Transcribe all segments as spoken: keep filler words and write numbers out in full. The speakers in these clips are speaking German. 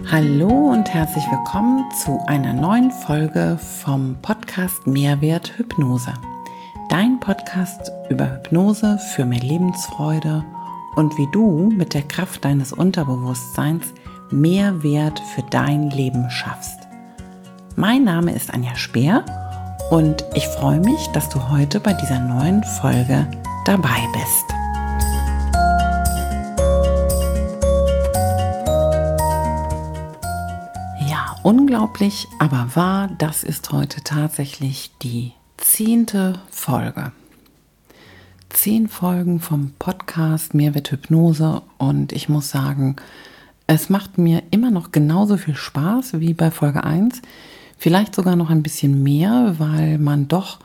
Hallo und herzlich willkommen zu einer neuen Folge vom Podcast Mehrwert Hypnose. Dein Podcast über Hypnose für mehr Lebensfreude und wie du mit der Kraft deines Unterbewusstseins mehr Wert für dein Leben schaffst. Mein Name ist Anja Speer und ich freue mich, dass du heute bei dieser neuen Folge dabei bist. Unglaublich, aber wahr, das ist heute tatsächlich die zehnte Folge. Zehn Folgen vom Podcast Mehrwert Hypnose und ich muss sagen, es macht mir immer noch genauso viel Spaß wie bei Folge eins. Vielleicht sogar noch ein bisschen mehr, weil man doch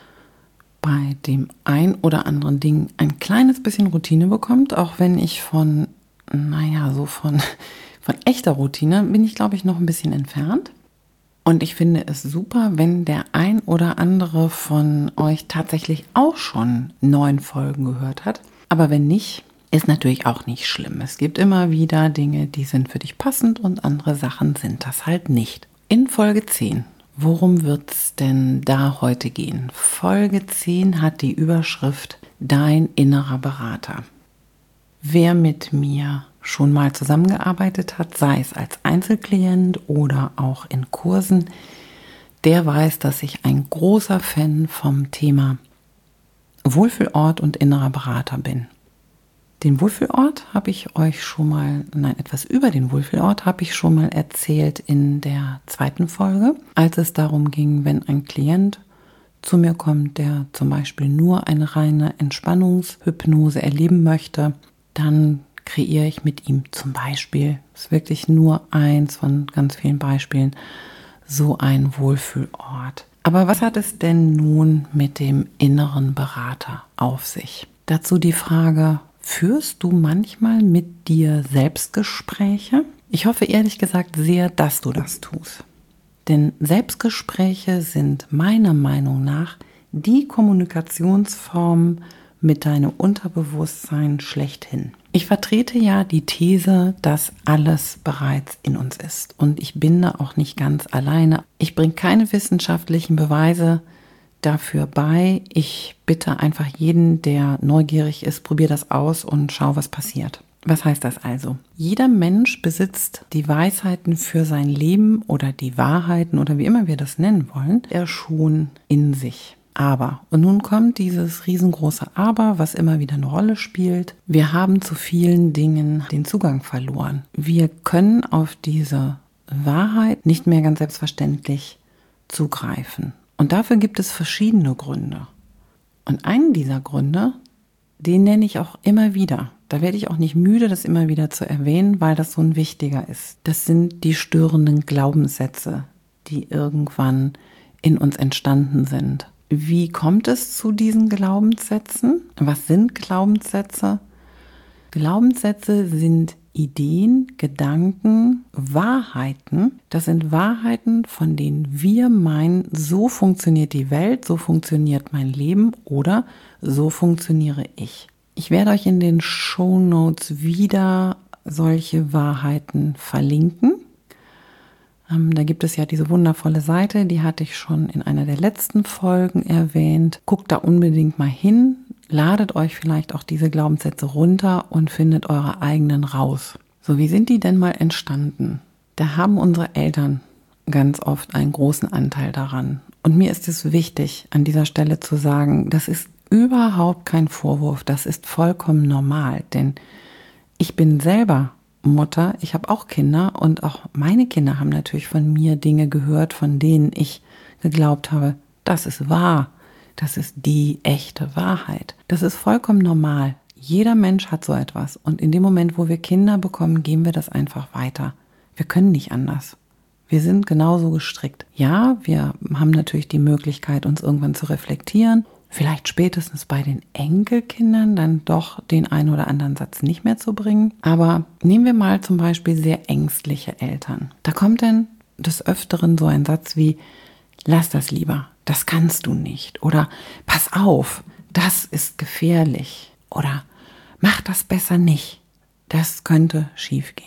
bei dem ein oder anderen Ding ein kleines bisschen Routine bekommt, auch wenn ich von, naja, so von... Von echter Routine bin ich, glaube ich, noch ein bisschen entfernt. Und ich finde es super, wenn der ein oder andere von euch tatsächlich auch schon neun Folgen gehört hat. Aber wenn nicht, ist natürlich auch nicht schlimm. Es gibt immer wieder Dinge, die sind für dich passend und andere Sachen sind das halt nicht. In Folge zehn, worum wird es denn da heute gehen? Folge zehn hat die Überschrift Dein innerer Berater. Wer mit mir schon mal zusammengearbeitet hat, sei es als Einzelklient oder auch in Kursen, der weiß, dass ich ein großer Fan vom Thema Wohlfühlort und innerer Berater bin. Den Wohlfühlort habe ich euch schon mal, nein, etwas über den Wohlfühlort habe ich schon mal erzählt in der zweiten Folge, als es darum ging, wenn ein Klient zu mir kommt, der zum Beispiel nur eine reine Entspannungshypnose erleben möchte, dann kreiere ich mit ihm zum Beispiel, das ist wirklich nur eins von ganz vielen Beispielen, so ein Wohlfühlort. Aber was hat es denn nun mit dem inneren Berater auf sich? Dazu die Frage, führst du manchmal mit dir Selbstgespräche? Ich hoffe ehrlich gesagt sehr, dass du das tust. Denn Selbstgespräche sind meiner Meinung nach die Kommunikationsform mit deinem Unterbewusstsein schlechthin. Ich vertrete ja die These, dass alles bereits in uns ist und ich bin da auch nicht ganz alleine. Ich bringe keine wissenschaftlichen Beweise dafür bei. Ich bitte einfach jeden, der neugierig ist, probier das aus und schau, was passiert. Was heißt das also? Jeder Mensch besitzt die Weisheiten für sein Leben oder die Wahrheiten oder wie immer wir das nennen wollen, er schon in sich. Aber, und nun kommt dieses riesengroße Aber, was immer wieder eine Rolle spielt. Wir haben zu vielen Dingen den Zugang verloren. Wir können auf diese Wahrheit nicht mehr ganz selbstverständlich zugreifen. Und dafür gibt es verschiedene Gründe. Und einen dieser Gründe, den nenne ich auch immer wieder. Da werde ich auch nicht müde, das immer wieder zu erwähnen, weil das so ein wichtiger ist. Das sind die störenden Glaubenssätze, die irgendwann in uns entstanden sind. Wie kommt es zu diesen Glaubenssätzen? Was sind Glaubenssätze? Glaubenssätze sind Ideen, Gedanken, Wahrheiten. Das sind Wahrheiten, von denen wir meinen, so funktioniert die Welt, so funktioniert mein Leben oder so funktioniere ich. Ich werde euch in den Shownotes wieder solche Wahrheiten verlinken. Da gibt es ja diese wundervolle Seite, die hatte ich schon in einer der letzten Folgen erwähnt. Guckt da unbedingt mal hin, ladet euch vielleicht auch diese Glaubenssätze runter und findet eure eigenen raus. So, wie sind die denn mal entstanden? Da haben unsere Eltern ganz oft einen großen Anteil daran. Und mir ist es wichtig, an dieser Stelle zu sagen, das ist überhaupt kein Vorwurf, das ist vollkommen normal, denn ich bin selber Mutter, ich habe auch Kinder und auch meine Kinder haben natürlich von mir Dinge gehört, von denen ich geglaubt habe, das ist wahr, das ist die echte Wahrheit. Das ist vollkommen normal. Jeder Mensch hat so etwas und in dem Moment, wo wir Kinder bekommen, geben wir das einfach weiter. Wir können nicht anders. Wir sind genauso gestrickt. Ja, wir haben natürlich die Möglichkeit, uns irgendwann zu reflektieren. Vielleicht spätestens bei den Enkelkindern dann doch den einen oder anderen Satz nicht mehr zu bringen. Aber nehmen wir mal zum Beispiel sehr ängstliche Eltern. Da kommt dann des Öfteren so ein Satz wie, lass das lieber, das kannst du nicht. Oder pass auf, das ist gefährlich. Oder mach das besser nicht, das könnte schiefgehen.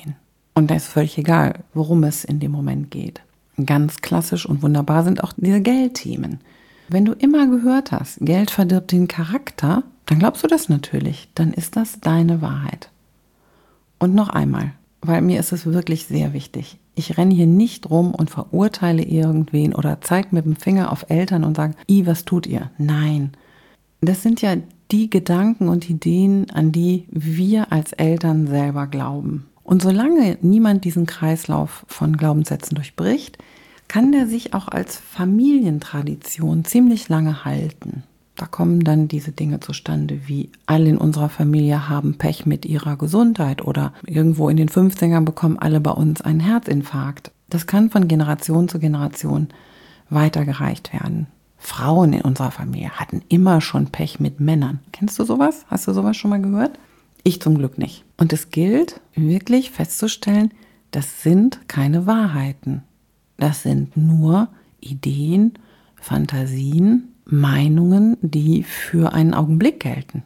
Und da ist völlig egal, worum es in dem Moment geht. Ganz klassisch und wunderbar sind auch diese Geldthemen. Wenn du immer gehört hast, Geld verdirbt den Charakter, dann glaubst du das natürlich. Dann ist das deine Wahrheit. Und noch einmal, weil mir ist es wirklich sehr wichtig. Ich renne hier nicht rum und verurteile irgendwen oder zeige mit dem Finger auf Eltern und sage, i, was tut ihr? Nein, das sind ja die Gedanken und Ideen, an die wir als Eltern selber glauben. Und solange niemand diesen Kreislauf von Glaubenssätzen durchbricht, kann der sich auch als Familientradition ziemlich lange halten. Da kommen dann diese Dinge zustande, wie alle in unserer Familie haben Pech mit ihrer Gesundheit oder irgendwo in den fünfzigern bekommen alle bei uns einen Herzinfarkt. Das kann von Generation zu Generation weitergereicht werden. Frauen in unserer Familie hatten immer schon Pech mit Männern. Kennst du sowas? Hast du sowas schon mal gehört? Ich zum Glück nicht. Und es gilt wirklich festzustellen, das sind keine Wahrheiten. Das sind nur Ideen, Fantasien, Meinungen, die für einen Augenblick gelten.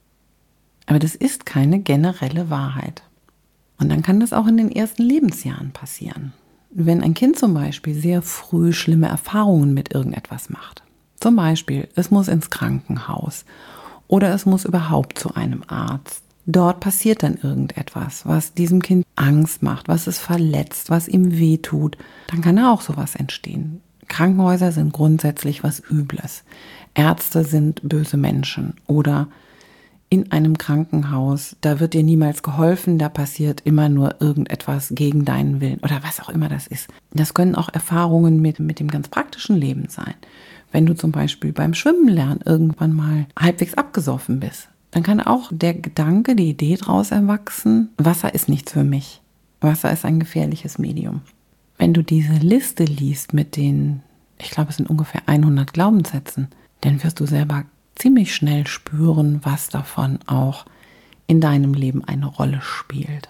Aber das ist keine generelle Wahrheit. Und dann kann das auch in den ersten Lebensjahren passieren. Wenn ein Kind zum Beispiel sehr früh schlimme Erfahrungen mit irgendetwas macht. Zum Beispiel, es muss ins Krankenhaus oder es muss überhaupt zu einem Arzt. Dort passiert dann irgendetwas, was diesem Kind Angst macht, was es verletzt, was ihm wehtut. Dann kann auch sowas entstehen. Krankenhäuser sind grundsätzlich was Übles. Ärzte sind böse Menschen. Oder in einem Krankenhaus, da wird dir niemals geholfen, da passiert immer nur irgendetwas gegen deinen Willen oder was auch immer das ist. Das können auch Erfahrungen mit, mit dem ganz praktischen Leben sein. Wenn du zum Beispiel beim Schwimmen lernen irgendwann mal halbwegs abgesoffen bist, dann kann auch der Gedanke, die Idee daraus erwachsen, Wasser ist nichts für mich. Wasser ist ein gefährliches Medium. Wenn du diese Liste liest mit den, ich glaube es sind ungefähr hundert Glaubenssätzen, dann wirst du selber ziemlich schnell spüren, was davon auch in deinem Leben eine Rolle spielt.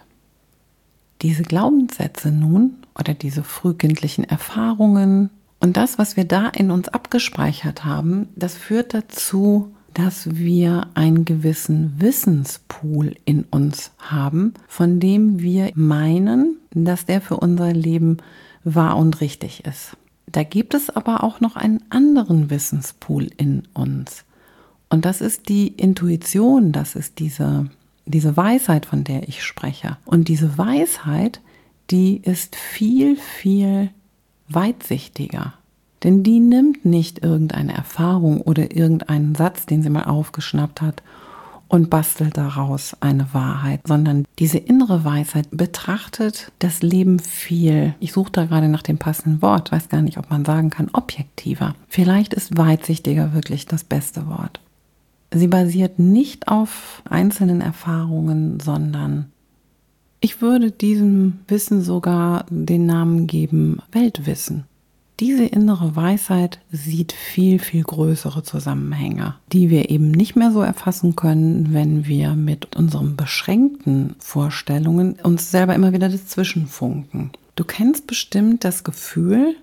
Diese Glaubenssätze nun oder diese frühkindlichen Erfahrungen und das, was wir da in uns abgespeichert haben, das führt dazu, dass wir einen gewissen Wissenspool in uns haben, von dem wir meinen, dass der für unser Leben wahr und richtig ist. Da gibt es aber auch noch einen anderen Wissenspool in uns. Und das ist die Intuition, das ist diese, diese Weisheit, von der ich spreche. Und diese Weisheit, die ist viel, viel weitsichtiger. Denn die nimmt nicht irgendeine Erfahrung oder irgendeinen Satz, den sie mal aufgeschnappt hat und bastelt daraus eine Wahrheit, sondern diese innere Weisheit betrachtet das Leben viel, ich suche da gerade nach dem passenden Wort, weiß gar nicht, ob man sagen kann, objektiver. Vielleicht ist weitsichtiger wirklich das beste Wort. Sie basiert nicht auf einzelnen Erfahrungen, sondern ich würde diesem Wissen sogar den Namen geben, Weltwissen. Diese innere Weisheit sieht viel, viel größere Zusammenhänge, die wir eben nicht mehr so erfassen können, wenn wir mit unseren beschränkten Vorstellungen uns selber immer wieder dazwischen funken. Du kennst bestimmt das Gefühl,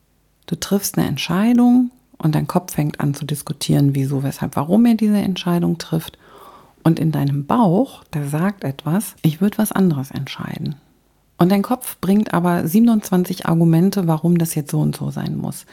du triffst eine Entscheidung und dein Kopf fängt an zu diskutieren, wieso, weshalb, warum er diese Entscheidung trifft. Und in deinem Bauch, da sagt etwas, ich würde was anderes entscheiden. Und dein Kopf bringt aber siebenundzwanzig Argumente, warum das jetzt so und so sein muss.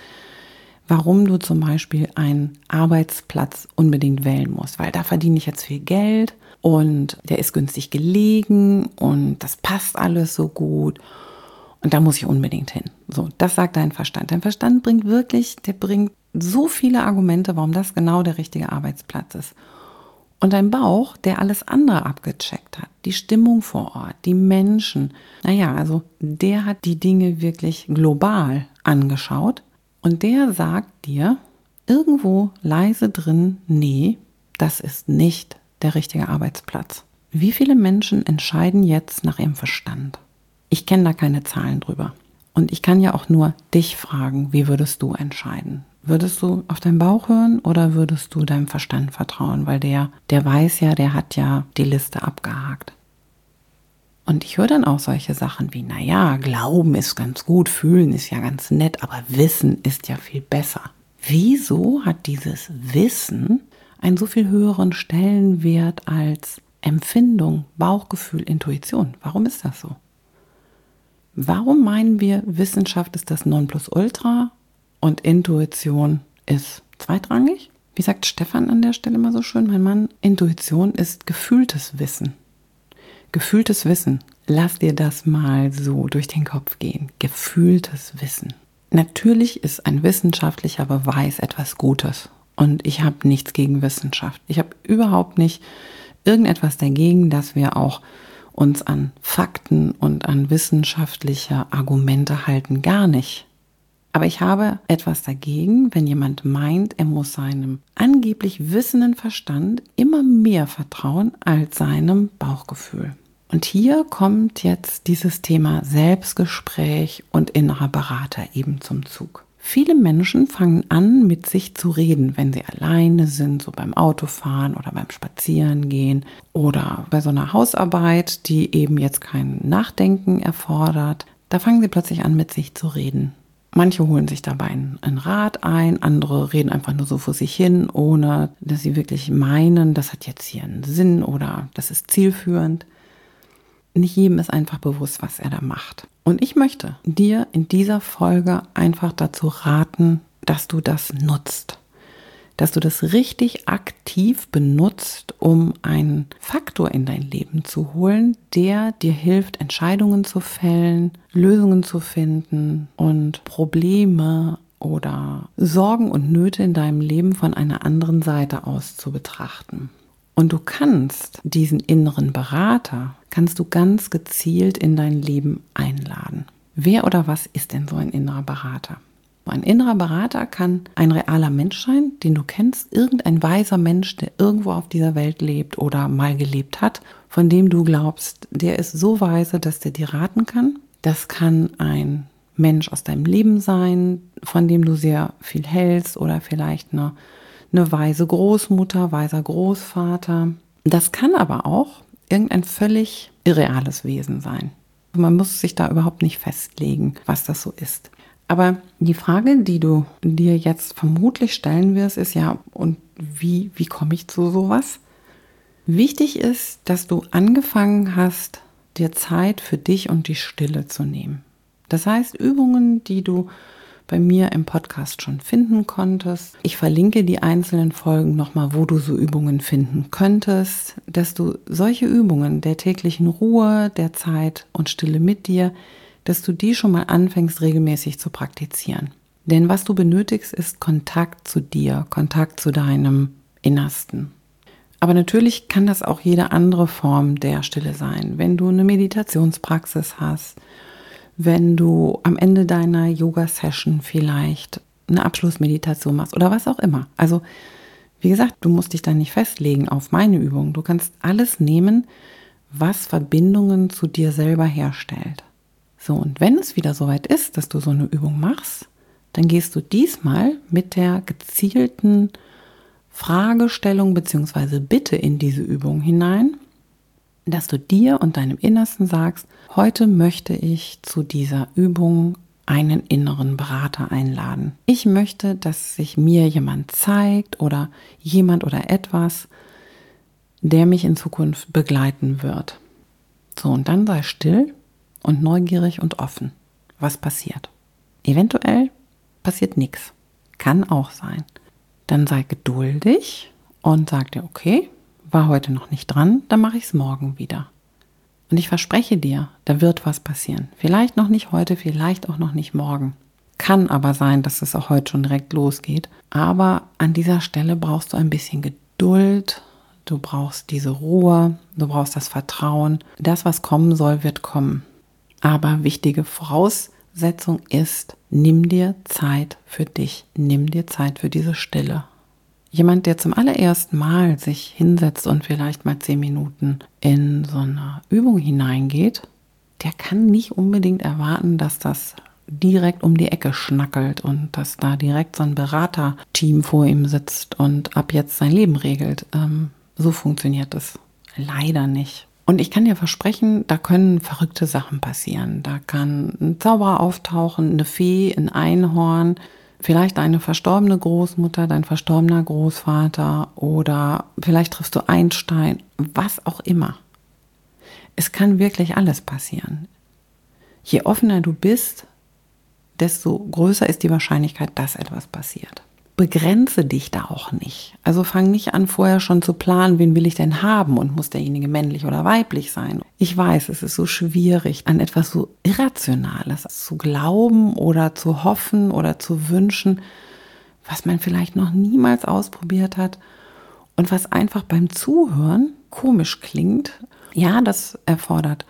Warum du zum Beispiel einen Arbeitsplatz unbedingt wählen musst, weil da verdiene ich jetzt viel Geld und der ist günstig gelegen und das passt alles so gut und da muss ich unbedingt hin. So, das sagt dein Verstand. Dein Verstand bringt wirklich, der bringt so viele Argumente, warum das genau der richtige Arbeitsplatz ist. Und dein Bauch, der alles andere abgecheckt hat, die Stimmung vor Ort, die Menschen, naja, also der hat die Dinge wirklich global angeschaut und der sagt dir irgendwo leise drin, nee, das ist nicht der richtige Arbeitsplatz. Wie viele Menschen entscheiden jetzt nach ihrem Verstand? Ich kenne da keine Zahlen drüber. Und ich kann ja auch nur dich fragen, wie würdest du entscheiden? Würdest du auf deinen Bauch hören oder würdest du deinem Verstand vertrauen? Weil der, der weiß ja, der hat ja die Liste abgehakt. Und ich höre dann auch solche Sachen wie, naja, Glauben ist ganz gut, Fühlen ist ja ganz nett, aber Wissen ist ja viel besser. Wieso hat dieses Wissen einen so viel höheren Stellenwert als Empfindung, Bauchgefühl, Intuition? Warum ist das so? Warum meinen wir, Wissenschaft ist das Nonplusultra und Intuition ist zweitrangig? Wie sagt Stefan an der Stelle immer so schön, mein Mann, Intuition ist gefühltes Wissen. Gefühltes Wissen. Lass dir das mal so durch den Kopf gehen. Gefühltes Wissen. Natürlich ist ein wissenschaftlicher Beweis etwas Gutes. Und ich habe nichts gegen Wissenschaft. Ich habe überhaupt nicht irgendetwas dagegen, dass wir auch uns an Fakten und an wissenschaftliche Argumente halten. Gar nicht. Aber ich habe etwas dagegen, wenn jemand meint, er muss seinem angeblich wissenden Verstand immer mehr vertrauen als seinem Bauchgefühl. Und hier kommt jetzt dieses Thema Selbstgespräch und innerer Berater eben zum Zug. Viele Menschen fangen an, mit sich zu reden, wenn sie alleine sind, so beim Autofahren oder beim Spazierengehen oder bei so einer Hausarbeit, die eben jetzt kein Nachdenken erfordert. Da fangen sie plötzlich an, mit sich zu reden. Manche holen sich dabei einen Rat ein, andere reden einfach nur so vor sich hin, ohne dass sie wirklich meinen, das hat jetzt hier einen Sinn oder das ist zielführend. Nicht jedem ist einfach bewusst, was er da macht. Und ich möchte dir in dieser Folge einfach dazu raten, dass du das nutzt. Dass du das richtig aktiv benutzt, um einen Faktor in dein Leben zu holen, der dir hilft, Entscheidungen zu fällen, Lösungen zu finden und Probleme oder Sorgen und Nöte in deinem Leben von einer anderen Seite aus zu betrachten. Und du kannst diesen inneren Berater, kannst du ganz gezielt in dein Leben einladen. Wer oder was ist denn so ein innerer Berater? Ein innerer Berater kann ein realer Mensch sein, den du kennst, irgendein weiser Mensch, der irgendwo auf dieser Welt lebt oder mal gelebt hat, von dem du glaubst, der ist so weise, dass der dir raten kann. Das kann ein Mensch aus deinem Leben sein, von dem du sehr viel hältst oder vielleicht eine eine weise Großmutter, weiser Großvater. Das kann aber auch irgendein völlig irreales Wesen sein. Man muss sich da überhaupt nicht festlegen, was das so ist. Aber die Frage, die du dir jetzt vermutlich stellen wirst, ist ja, und wie, wie komme ich zu sowas? Wichtig ist, dass du angefangen hast, dir Zeit für dich und die Stille zu nehmen. Das heißt, Übungen, die du bei mir im Podcast schon finden konntest. Ich verlinke die einzelnen Folgen nochmal, wo du so Übungen finden könntest, dass du solche Übungen der täglichen Ruhe, der Zeit und Stille mit dir, dass du die schon mal anfängst regelmäßig zu praktizieren. Denn was du benötigst, ist Kontakt zu dir, Kontakt zu deinem Innersten. Aber natürlich kann das auch jede andere Form der Stille sein. Wenn du eine Meditationspraxis hast, wenn du am Ende deiner Yoga-Session vielleicht eine Abschlussmeditation machst oder was auch immer. Also wie gesagt, du musst dich da nicht festlegen auf meine Übung. Du kannst alles nehmen, was Verbindungen zu dir selber herstellt. So, und wenn es wieder soweit ist, dass du so eine Übung machst, dann gehst du diesmal mit der gezielten Fragestellung bzw. Bitte in diese Übung hinein, dass du dir und deinem Innersten sagst, heute möchte ich zu dieser Übung einen inneren Berater einladen. Ich möchte, dass sich mir jemand zeigt oder jemand oder etwas, der mich in Zukunft begleiten wird. So, und dann sei still und neugierig und offen. Was passiert? Eventuell passiert nichts. Kann auch sein. Dann sei geduldig und sag dir, okay, war heute noch nicht dran, dann mache ich es morgen wieder. Und ich verspreche dir, da wird was passieren. Vielleicht noch nicht heute, vielleicht auch noch nicht morgen. Kann aber sein, dass es auch heute schon direkt losgeht. Aber an dieser Stelle brauchst du ein bisschen Geduld, du brauchst diese Ruhe, du brauchst das Vertrauen. Das, was kommen soll, wird kommen. Aber wichtige Voraussetzung ist, nimm dir Zeit für dich, nimm dir Zeit für diese Stille. Jemand, der zum allerersten Mal sich hinsetzt und vielleicht mal zehn Minuten in so eine Übung hineingeht, der kann nicht unbedingt erwarten, dass das direkt um die Ecke schnackelt und dass da direkt so ein Beraterteam vor ihm sitzt und ab jetzt sein Leben regelt. Ähm, so funktioniert es leider nicht. Und ich kann dir versprechen, da können verrückte Sachen passieren. Da kann ein Zauberer auftauchen, eine Fee, ein Einhorn, vielleicht deine verstorbene Großmutter, dein verstorbener Großvater oder vielleicht triffst du Einstein, was auch immer. Es kann wirklich alles passieren. Je offener du bist, desto größer ist die Wahrscheinlichkeit, dass etwas passiert. Begrenze dich da auch nicht. Also fang nicht an, vorher schon zu planen, wen will ich denn haben und muss derjenige männlich oder weiblich sein. Ich weiß, es ist so schwierig, an etwas so Irrationales zu glauben oder zu hoffen oder zu wünschen, was man vielleicht noch niemals ausprobiert hat und was einfach beim Zuhören komisch klingt. Ja, das erfordert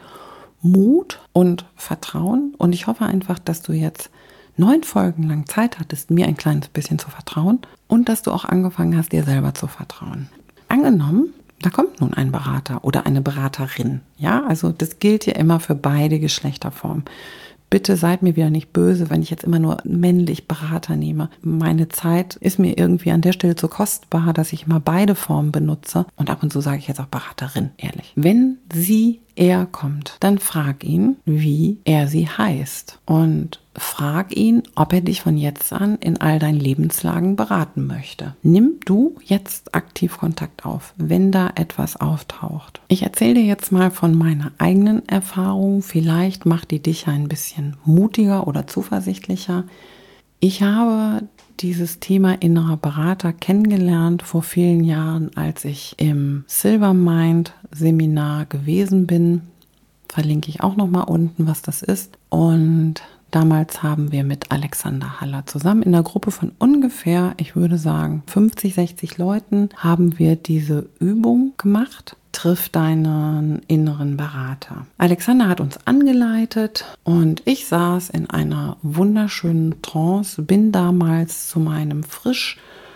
Mut und Vertrauen und ich hoffe einfach, dass du jetzt neun Folgen lang Zeit hattest, mir ein kleines bisschen zu vertrauen und dass du auch angefangen hast, dir selber zu vertrauen. Angenommen, da kommt nun ein Berater oder eine Beraterin. Ja, also das gilt ja immer für beide Geschlechterformen. Bitte seid mir wieder nicht böse, wenn ich jetzt immer nur männlich Berater nehme. Meine Zeit ist mir irgendwie an der Stelle zu kostbar, dass ich immer beide Formen benutze. Und ab und zu sage ich jetzt auch Beraterin, ehrlich. Wenn sie, er kommt, dann frag ihn, wie er sie heißt. Und frag ihn, ob er dich von jetzt an in all deinen Lebenslagen beraten möchte. Nimm du jetzt aktiv Kontakt auf, wenn da etwas auftaucht. Ich erzähle dir jetzt mal von meiner eigenen Erfahrung. Vielleicht macht die dich ein bisschen mutiger oder zuversichtlicher. Ich habe dieses Thema innerer Berater kennengelernt vor vielen Jahren, als ich im Silvermind Seminar gewesen bin. Verlinke ich auch noch mal unten, was das ist. Und damals haben wir mit Alexander Haller zusammen in einer Gruppe von ungefähr, ich würde sagen, fünfzig, sechzig Leuten haben wir diese Übung gemacht. Triff deinen inneren Berater. Alexander hat uns angeleitet und ich saß in einer wunderschönen Trance, bin damals zu meinem frisch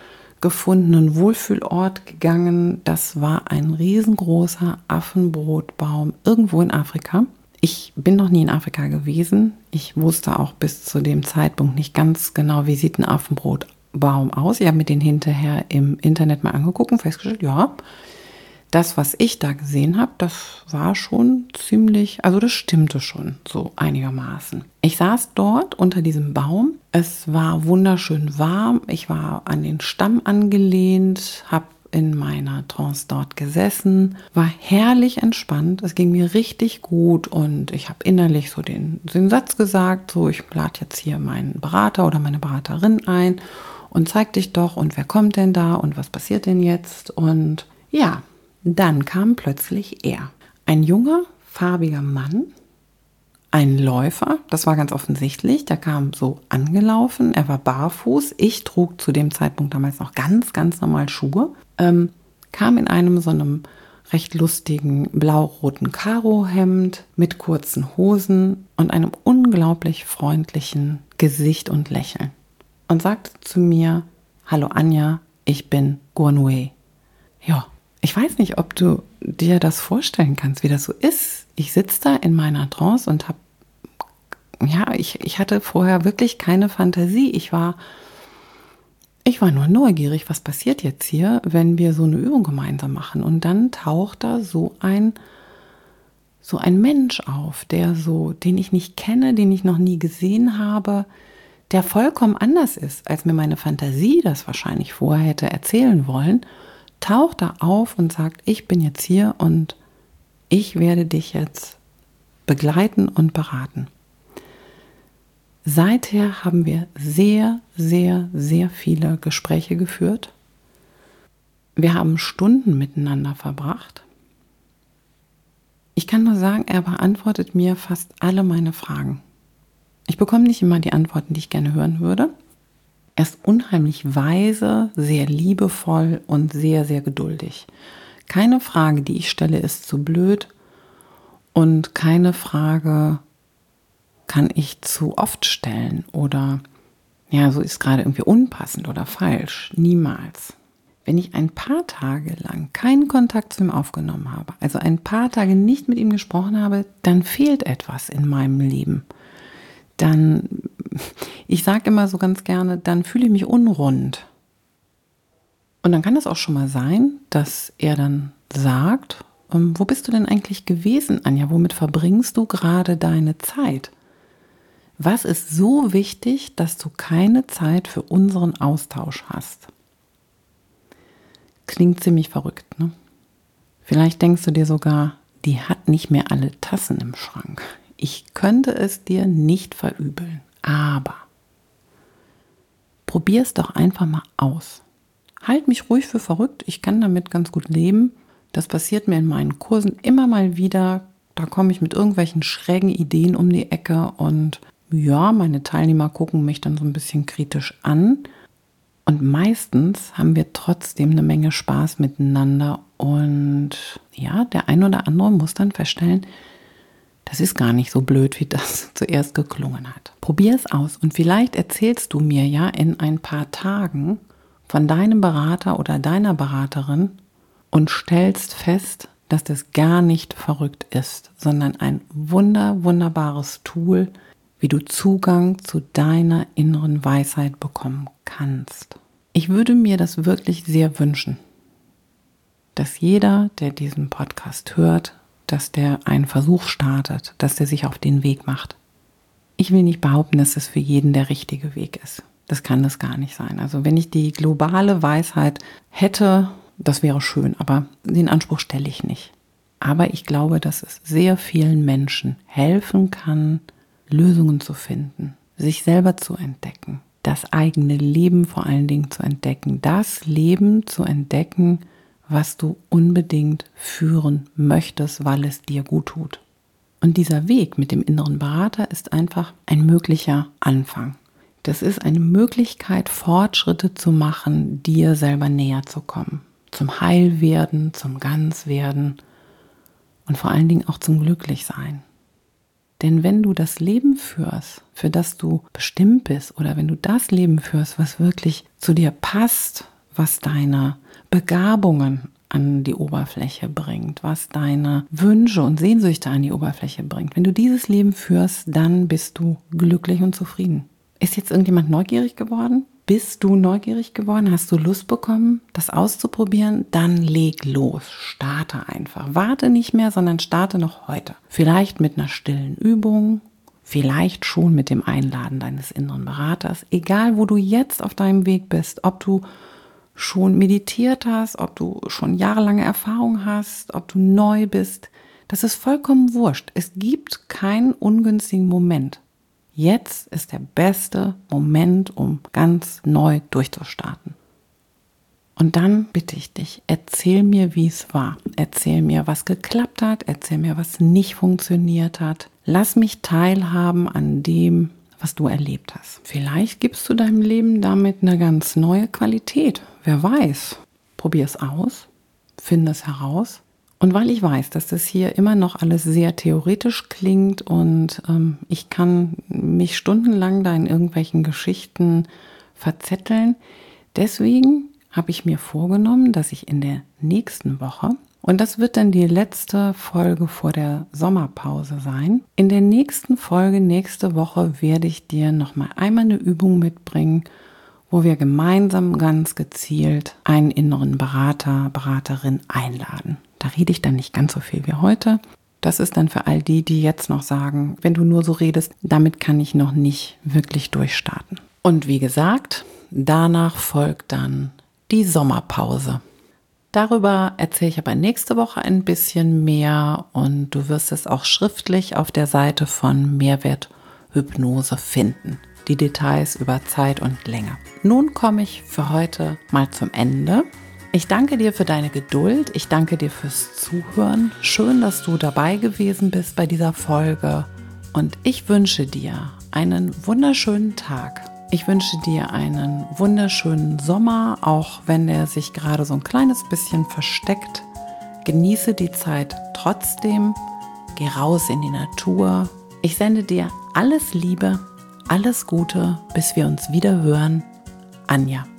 gefundenen Wohlfühlort gegangen. Das war ein riesengroßer Affenbrotbaum irgendwo in Afrika. Ich bin noch nie in Afrika gewesen. Ich wusste auch bis zu dem Zeitpunkt nicht ganz genau, wie sieht ein Affenbrotbaum aus. Ich habe mir den hinterher im Internet mal angeguckt und festgestellt, ja, das, was ich da gesehen habe, das war schon ziemlich, also das stimmte schon so einigermaßen. Ich saß dort unter diesem Baum. Es war wunderschön warm. Ich war an den Stamm angelehnt, habe in meiner Trance dort gesessen, war herrlich entspannt. Es ging mir richtig gut und ich habe innerlich so den, den Satz gesagt, so ich lade jetzt hier meinen Berater oder meine Beraterin ein und zeig dich doch und wer kommt denn da und was passiert denn jetzt? Und ja, dann kam plötzlich er. Ein junger, farbiger Mann, ein Läufer, das war ganz offensichtlich, der kam so angelaufen, er war barfuß, ich trug zu dem Zeitpunkt damals noch ganz, ganz normal Schuhe, ähm, kam in einem so einem recht lustigen blau-roten Karohemd mit kurzen Hosen und einem unglaublich freundlichen Gesicht und Lächeln und sagte zu mir, hallo Anja, ich bin Guanue. Ja. Ich weiß nicht, ob du dir das vorstellen kannst, wie das so ist. Ich sitze da in meiner Trance und habe, ja, ich, ich hatte vorher wirklich keine Fantasie. Ich war, ich war nur neugierig, was passiert jetzt hier, wenn wir so eine Übung gemeinsam machen. Und dann taucht da so ein, so ein Mensch auf, der so, den ich nicht kenne, den ich noch nie gesehen habe, der vollkommen anders ist, als mir meine Fantasie das wahrscheinlich vorher hätte erzählen wollen. Taucht da auf und sagt, ich bin jetzt hier und ich werde dich jetzt begleiten und beraten. Seither haben wir sehr, sehr, sehr viele Gespräche geführt. Wir haben Stunden miteinander verbracht. Ich kann nur sagen, er beantwortet mir fast alle meine Fragen. Ich bekomme nicht immer die Antworten, die ich gerne hören würde. Er ist unheimlich weise, sehr liebevoll und sehr, sehr geduldig. Keine Frage, die ich stelle, ist zu blöd und keine Frage kann ich zu oft stellen oder ja, so ist gerade irgendwie unpassend oder falsch. Niemals. Wenn ich ein paar Tage lang keinen Kontakt zu ihm aufgenommen habe, also ein paar Tage nicht mit ihm gesprochen habe, dann fehlt etwas in meinem Leben. Dann, ich sage immer so ganz gerne, dann fühle ich mich unrund. Und dann kann es auch schon mal sein, dass er dann sagt, ähm, wo bist du denn eigentlich gewesen, Anja? Womit verbringst du gerade deine Zeit? Was ist so wichtig, dass du keine Zeit für unseren Austausch hast? Klingt ziemlich verrückt, ne? Vielleicht denkst du dir sogar, die hat nicht mehr alle Tassen im Schrank. Ich könnte es dir nicht verübeln, aber probier es doch einfach mal aus. Halt mich ruhig für verrückt, ich kann damit ganz gut leben. Das passiert mir in meinen Kursen immer mal wieder. Da komme ich mit irgendwelchen schrägen Ideen um die Ecke und ja, meine Teilnehmer gucken mich dann so ein bisschen kritisch an. Und meistens haben wir trotzdem eine Menge Spaß miteinander und ja, der ein oder andere muss dann feststellen, das ist gar nicht so blöd, wie das zuerst geklungen hat. Probier es aus und vielleicht erzählst du mir ja in ein paar Tagen von deinem Berater oder deiner Beraterin und stellst fest, dass das gar nicht verrückt ist, sondern ein wunder, wunderbares Tool, wie du Zugang zu deiner inneren Weisheit bekommen kannst. Ich würde mir das wirklich sehr wünschen, dass jeder, der diesen Podcast hört, dass der einen Versuch startet, dass der sich auf den Weg macht. Ich will nicht behaupten, dass es für jeden der richtige Weg ist. Das kann es gar nicht sein. Also wenn ich die globale Weisheit hätte, das wäre schön, aber den Anspruch stelle ich nicht. Aber ich glaube, dass es sehr vielen Menschen helfen kann, Lösungen zu finden, sich selber zu entdecken, das eigene Leben vor allen Dingen zu entdecken, das Leben zu entdecken, was du unbedingt führen möchtest, weil es dir gut tut. Und dieser Weg mit dem inneren Berater ist einfach ein möglicher Anfang. Das ist eine Möglichkeit, Fortschritte zu machen, dir selber näher zu kommen, zum Heilwerden, zum Ganzwerden und vor allen Dingen auch zum Glücklichsein. Denn wenn du das Leben führst, für das du bestimmt bist, oder wenn du das Leben führst, was wirklich zu dir passt, was deine Begabungen an die Oberfläche bringt, was deine Wünsche und Sehnsüchte an die Oberfläche bringt, wenn du dieses Leben führst, dann bist du glücklich und zufrieden. Ist jetzt irgendjemand neugierig geworden? Bist du neugierig geworden? Hast du Lust bekommen, das auszuprobieren? Dann leg los, starte einfach. Warte nicht mehr, sondern starte noch heute. Vielleicht mit einer stillen Übung, vielleicht schon mit dem Einladen deines inneren Beraters. Egal, wo du jetzt auf deinem Weg bist, ob du schon meditiert hast, ob du schon jahrelange Erfahrung hast, ob du neu bist, das ist vollkommen wurscht. Es gibt keinen ungünstigen Moment. Jetzt ist der beste Moment, um ganz neu durchzustarten. Und dann bitte ich dich, erzähl mir, wie es war. Erzähl mir, was geklappt hat. Erzähl mir, was nicht funktioniert hat. Lass mich teilhaben an dem, was du erlebt hast. Vielleicht gibst du deinem Leben damit eine ganz neue Qualität. Wer weiß. Probier es aus. Finde es heraus. Und weil ich weiß, dass das hier immer noch alles sehr theoretisch klingt und ähm, ich kann mich stundenlang da in irgendwelchen Geschichten verzetteln, deswegen habe ich mir vorgenommen, dass ich in der nächsten Woche, und das wird dann die letzte Folge vor der Sommerpause sein, in der nächsten Folge, nächste Woche, werde ich dir nochmal einmal eine Übung mitbringen, wo wir gemeinsam ganz gezielt einen inneren Berater, Beraterin einladen. Da rede ich dann nicht ganz so viel wie heute. Das ist dann für all die, die jetzt noch sagen, wenn du nur so redest, damit kann ich noch nicht wirklich durchstarten. Und wie gesagt, danach folgt dann die Sommerpause. Darüber erzähle ich aber nächste Woche ein bisschen mehr und du wirst es auch schriftlich auf der Seite von Mehrwert Hypnose finden. Die Details über Zeit und Länge. Nun komme ich für heute mal zum Ende. Ich danke dir für deine Geduld. Ich danke dir fürs Zuhören. Schön, dass du dabei gewesen bist bei dieser Folge. Und ich wünsche dir einen wunderschönen Tag. Ich wünsche dir einen wunderschönen Sommer, auch wenn der sich gerade so ein kleines bisschen versteckt. Genieße die Zeit trotzdem. Geh raus in die Natur. Ich sende dir alles Liebe. Alles Gute, bis wir uns wieder hören. Anja.